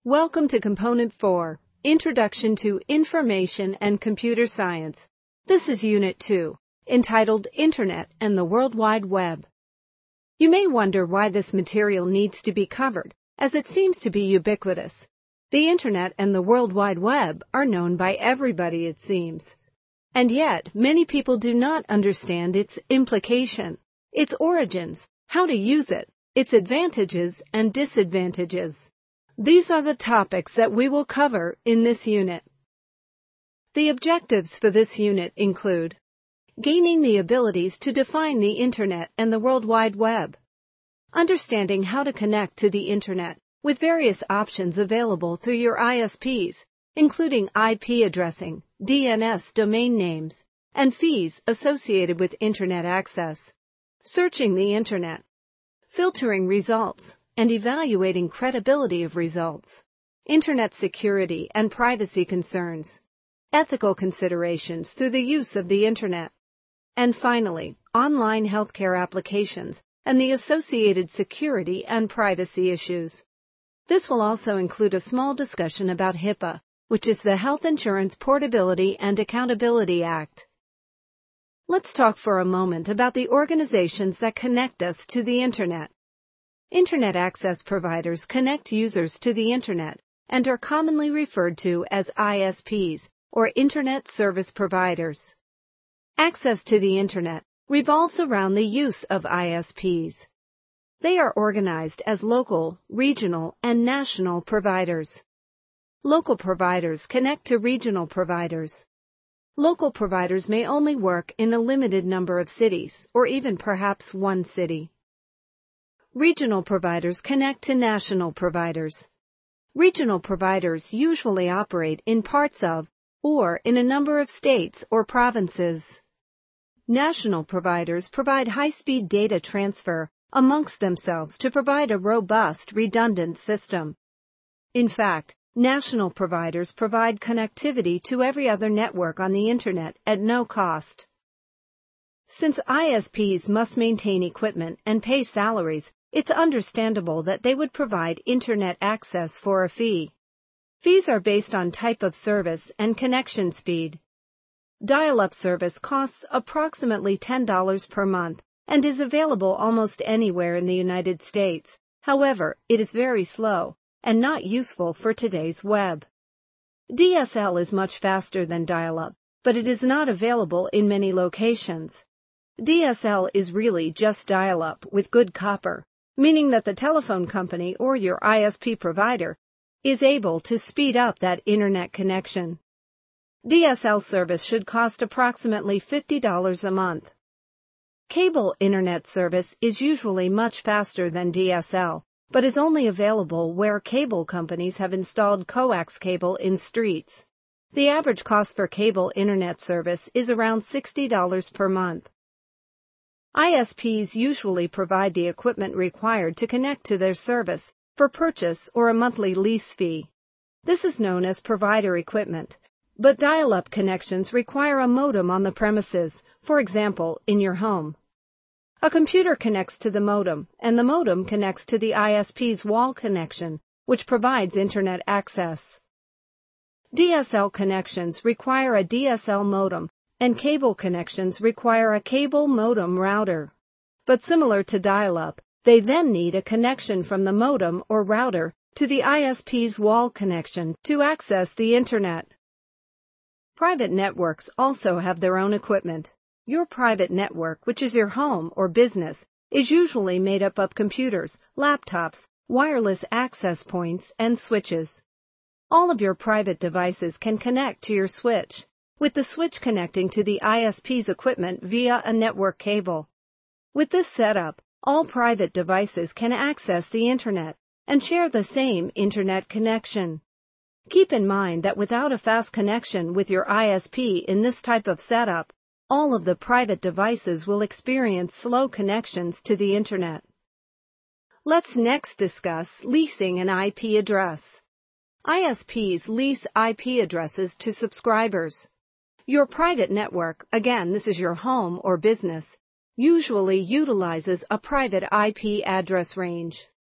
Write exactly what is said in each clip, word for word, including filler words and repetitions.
Welcome to Component four, Introduction to Information and Computer Science. This is Unit two, entitled Internet and the World Wide Web. You may wonder why this material needs to be covered, as it seems to be ubiquitous. The Internet and the World Wide Web are known by everybody, it seems. And yet, many people do not understand its implication, its origins, how to use it, its advantages and disadvantages. These are the topics that we will cover in this unit. The objectives for this unit include gaining the abilities to define the Internet and the World Wide Web, understanding how to connect to the Internet with various options available through your I S Ps, including I P addressing, D N S domain names, and fees associated with Internet access, searching the Internet, filtering results, and evaluating credibility of results, Internet security and privacy concerns, ethical considerations through the use of the Internet, and finally, online healthcare applications and the associated security and privacy issues. This will also include a small discussion about HIPAA, which is the Health Insurance Portability and Accountability Act. Let's talk for a moment about the organizations that connect us to the Internet. Internet access providers connect users to the Internet and are commonly referred to as I S Ps, or Internet Service Providers. Access to the Internet revolves around the use of I S Ps. They are organized as local, regional, and national providers. Local providers connect to regional providers. Local providers may only work in a limited number of cities, or even perhaps one city. Regional providers connect to national providers. Regional providers usually operate in parts of, or in a number of states or provinces. National providers provide high-speed data transfer amongst themselves to provide a robust, redundant system. In fact, national providers provide connectivity to every other network on the Internet at no cost. Since I S Ps must maintain equipment and pay salaries, it's understandable that they would provide Internet access for a fee. Fees are based on type of service and connection speed. Dial-up service costs approximately ten dollars per month and is available almost anywhere in the United States. However, it is very slow and not useful for today's web. D S L is much faster than dial-up, but it is not available in many locations. D S L is really just dial-up with good copper, meaning that the telephone company or your I S P provider is able to speed up that Internet connection. D S L service should cost approximately fifty dollars a month. Cable Internet service is usually much faster than D S L, but is only available where cable companies have installed coax cable in streets. The average cost for cable Internet service is around sixty dollars per month. I S Ps usually provide the equipment required to connect to their service for purchase or a monthly lease fee. This is known as provider equipment, but dial-up connections require a modem on the premises, for example, in your home. A computer connects to the modem, and the modem connects to the I S P's wall connection, which provides Internet access. D S L connections require a D S L modem, and cable connections require a cable modem router. But similar to dial-up, they then need a connection from the modem or router to the I S P's wall connection to access the Internet. Private networks also have their own equipment. Your private network, which is your home or business, is usually made up of computers, laptops, wireless access points, and switches. All of your private devices can connect to your switch, with the switch connecting to the I S P's equipment via a network cable. With this setup, all private devices can access the Internet and share the same Internet connection. Keep in mind that without a fast connection with your I S P in this type of setup, all of the private devices will experience slow connections to the Internet. Let's next discuss leasing an I P address. I S Ps lease I P addresses to subscribers. Your private network, again this is your home or business, usually utilizes a private I P address range.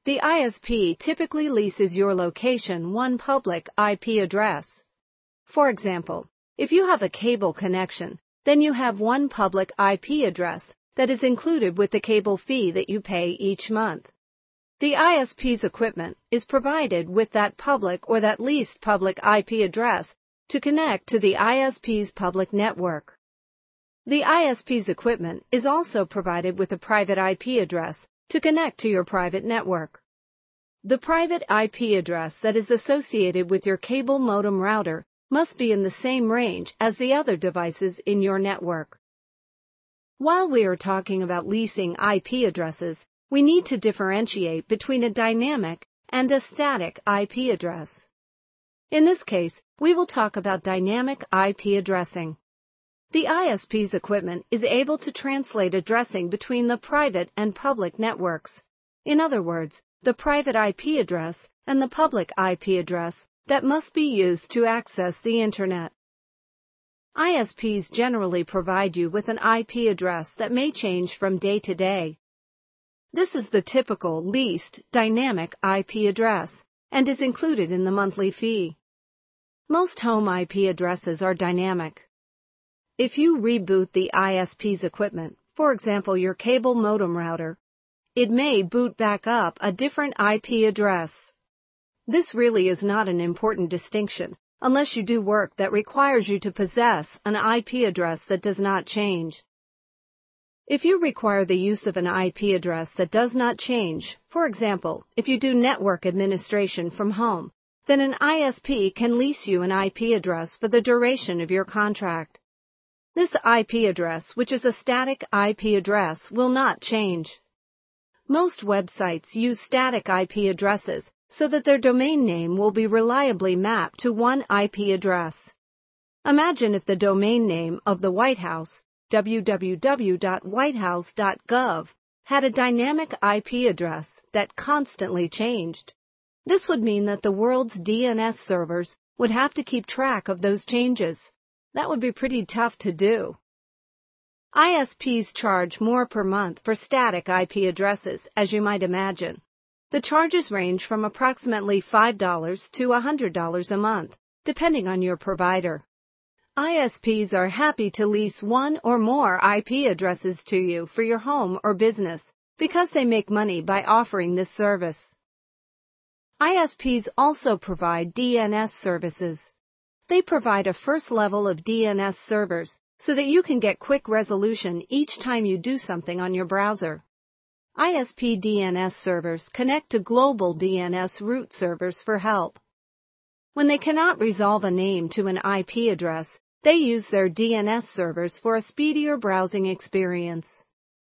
The I S P typically leases your location one public I P address. For example, if you have a cable connection, then you have one public I P address that is included with the cable fee that you pay each month. The I S P's equipment is provided with that public or that leased public I P address to connect to the I S P's public network. The I S P's equipment is also provided with a private I P address to connect to your private network. The private I P address that is associated with your cable modem router must be in the same range as the other devices in your network. While we are talking about leasing I P addresses, we need to differentiate between a dynamic and a static I P address. In this case, we will talk about dynamic I P addressing. The I S P's equipment is able to translate addressing between the private and public networks. In other words, the private I P address and the public I P address that must be used to access the Internet. I S Ps generally provide you with an I P address that may change from day to day. This is the typical leased dynamic I P address and is included in the monthly fee. Most home I P addresses are dynamic. If you reboot the I S P's equipment, for example your cable modem router, it may boot back up a different I P address. This really is not an important distinction unless you do work that requires you to possess an I P address that does not change. If you require the use of an I P address that does not change, for example, if you do network administration from home, then an I S P can lease you an I P address for the duration of your contract. This I P address, which is a static I P address, will not change. Most websites use static I P addresses so that their domain name will be reliably mapped to one I P address. Imagine if the domain name of the White House, w w w dot white house dot gov, had a dynamic I P address that constantly changed. This would mean that the world's D N S servers would have to keep track of those changes. That would be pretty tough to do. I S Ps charge more per month for static I P addresses, as you might imagine. The charges range from approximately five dollars to one hundred dollars a month, depending on your provider. I S Ps are happy to lease one or more I P addresses to you for your home or business because they make money by offering this service. I S Ps also provide D N S services. They provide a first level of D N S servers so that you can get quick resolution each time you do something on your browser. I S P D N S servers connect to global D N S root servers for help. When they cannot resolve a name to an I P address, they use their D N S servers for a speedier browsing experience.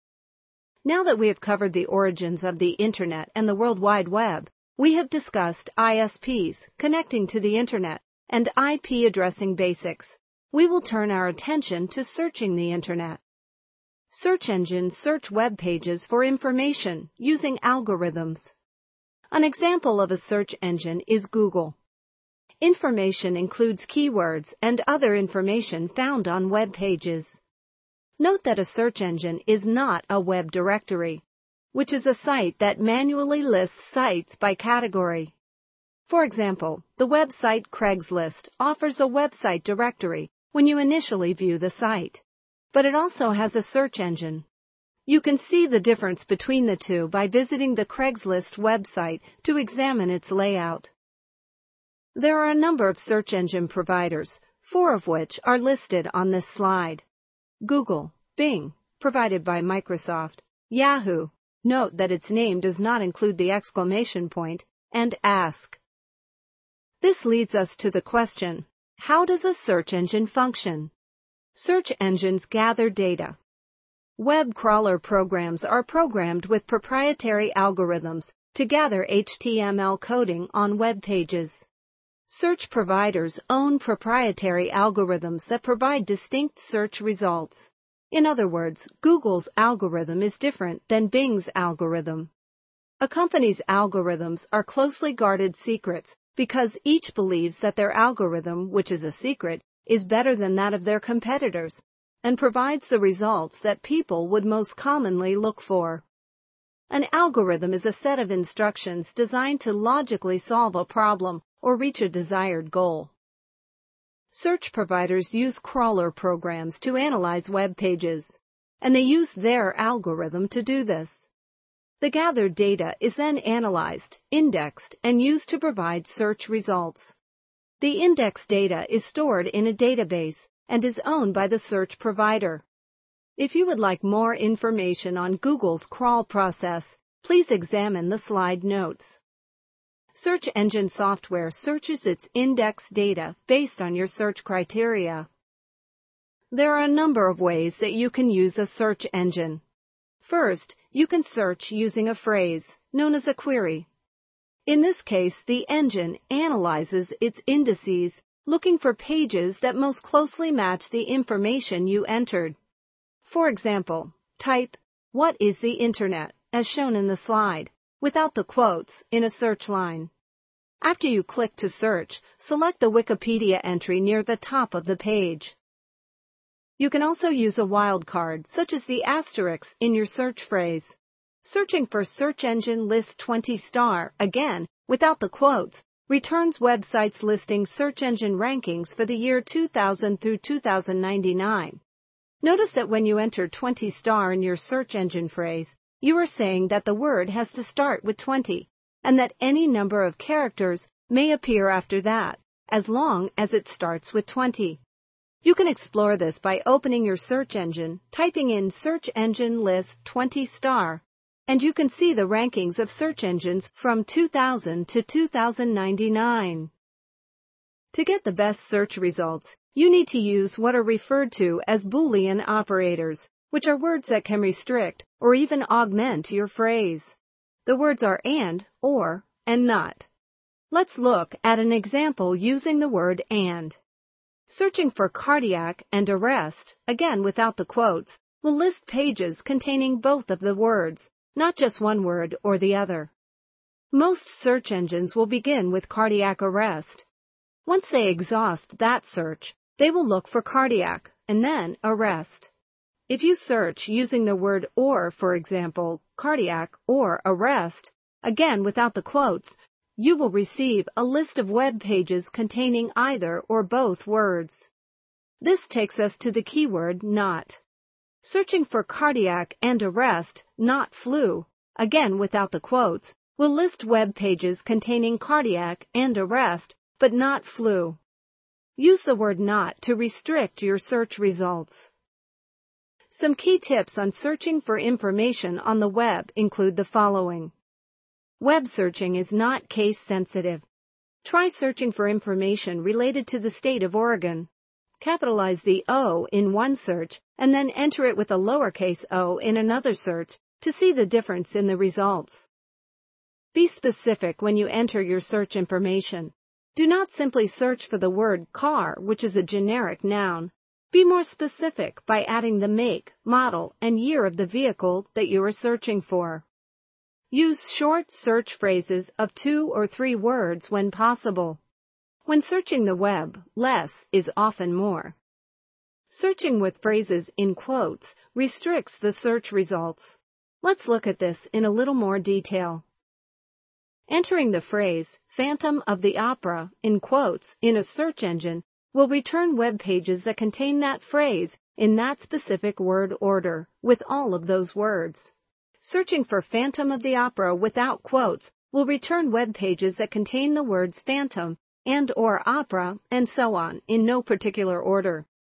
Now that we have covered the origins of the Internet and the World Wide Web, we have discussed I S Ps connecting to the Internet and I P addressing basics. We will turn our attention to searching the Internet. Search engines search web pages for information using algorithms. An example of a search engine is Google. Information includes keywords and other information found on web pages. Note that a search engine is not a web directory, which is a site that manually lists sites by category. For example, the website Craigslist offers a website directory when you initially view the site, but it also has a search engine. You can see the difference between the two by visiting the Craigslist website to examine its layout. There are a number of search engine providers, four of which are listed on this slide. Google, Bing, provided by Microsoft, Yahoo, note that its name does not include the exclamation point, and Ask. This leads us to the question, how does a search engine function? Search engines gather data. Web crawler programs are programmed with proprietary algorithms to gather H T M L coding on web pages. Search providers own proprietary algorithms that provide distinct search results. In other words, Google's algorithm is different than Bing's algorithm. A company's algorithms are closely guarded secrets because each believes that their algorithm, which is a secret, is better than that of their competitors and provides the results that people would most commonly look for. An algorithm is a set of instructions designed to logically solve a problem or reach a desired goal. Search providers use crawler programs to analyze web pages, and they use their algorithm to do this. The gathered data is then analyzed, indexed, and used to provide search results. The indexed data is stored in a database and is owned by the search provider. If you would like more information on Google's crawl process, please examine the slide notes. Search engine software searches its indexed data based on your search criteria. There are a number of ways that you can use a search engine. First, you can search using a phrase, known as a query. In this case, the engine analyzes its indices, looking for pages that most closely match the information you entered. For example, type, "What is the Internet?" as shown in the slide, without the quotes, in a search line. After you click to search, select the Wikipedia entry near the top of the page. You can also use a wildcard, such as the asterisk, in your search phrase. Searching for Search Engine List twenty star, again, without the quotes, returns websites listing search engine rankings for the year two thousand through two thousand ninety-nine. Notice that when you enter twenty star in your search engine phrase, you are saying that the word has to start with twenty, and that any number of characters may appear after that, as long as it starts with twenty. You can explore this by opening your search engine, typing in Search Engine List twenty star, and you can see the rankings of search engines from two thousand to two thousand ninety-nine. To get the best search results, you need to use what are referred to as Boolean operators, which are words that can restrict or even augment your phrase. The words are and, or, and not. Let's look at an example using the word and. Searching for cardiac and arrest, again without the quotes, will list pages containing both of the words, not just one word or the other. Most search engines will begin with cardiac arrest. Once they exhaust that search, they will look for cardiac and then arrest. If you search using the word or, for example, cardiac or arrest, again without the quotes, you will receive a list of web pages containing either or both words. This takes us to the keyword not. Searching for cardiac and arrest, not flu, again without the quotes, will list web pages containing cardiac and arrest, but not flu. Use the word not to restrict your search results. Some key tips on searching for information on the web include the following. Web searching is not case sensitive. Try searching for information related to the state of Oregon. Capitalize the O in one search and then enter it with a lowercase o in another search to see the difference in the results. Be specific when you enter your search information. Do not simply search for the word car, which is a generic noun. Be more specific by adding the make, model, and year of the vehicle that you are searching for. Use short search phrases of two or three words when possible. When searching the web, less is often more. Searching with phrases in quotes restricts the search results. Let's look at this in a little more detail. Entering the phrase Phantom of the Opera in quotes in a search engine will return web pages that contain that phrase in that specific word order with all of those words. Searching for Phantom of the Opera without quotes will return web pages that contain the words phantom and or opera and so on in no particular order.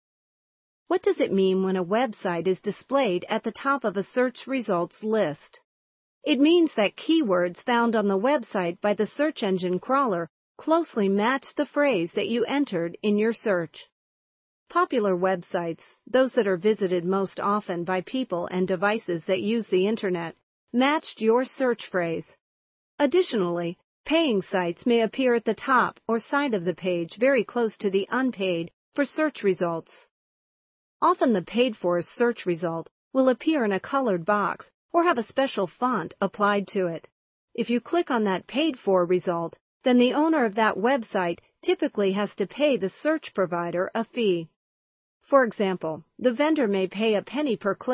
What does it mean when a website is displayed at the top of a search results list? It means that keywords found on the website by the search engine crawler closely match the phrase that you entered in your search. Popular websites, those that are visited most often by people and devices that use the Internet, matched your search phrase. Additionally, paying sites may appear at the top or side of the page very close to the unpaid for search results. Often the paid-for search result will appear in a colored box or have a special font applied to it. If you click on that paid-for result, then the owner of that website typically has to pay the search provider a fee. For example, the vendor may pay a penny per click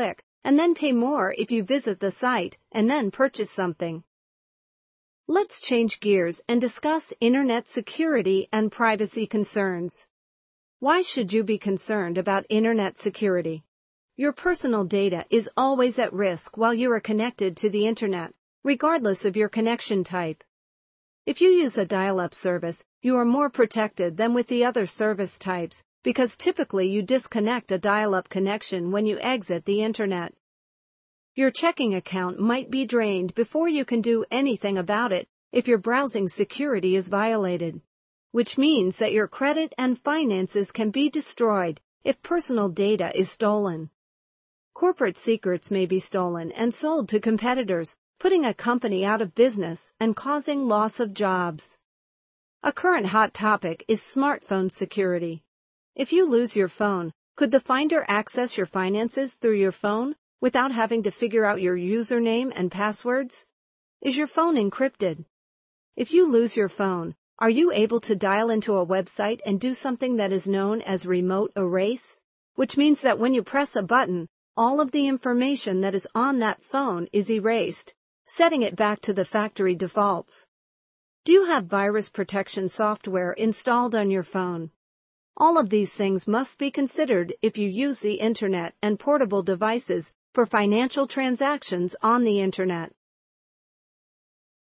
and then pay more if you visit the site and then purchase something. Let's change gears and discuss Internet security and privacy concerns. Why should you be concerned about Internet security? Your personal data is always at risk while you are connected to the Internet, regardless of your connection type. If you use a dial-up service, you are more protected than with the other service types, because typically you disconnect a dial-up connection when you exit the Internet. Your checking account might be drained before you can do anything about it if your browsing security is violated, which means that your credit and finances can be destroyed if personal data is stolen. Corporate secrets may be stolen and sold to competitors, putting a company out of business and causing loss of jobs. A current hot topic is smartphone security. If you lose your phone, could the finder access your finances through your phone without having to figure out your username and passwords? Is your phone encrypted? If you lose your phone, are you able to dial into a website and do something that is known as remote erase? Which means that when you press a button, all of the information that is on that phone is erased, setting it back to the factory defaults. Do you have virus protection software installed on your phone? All of these things must be considered if you use the Internet and portable devices for financial transactions on the Internet.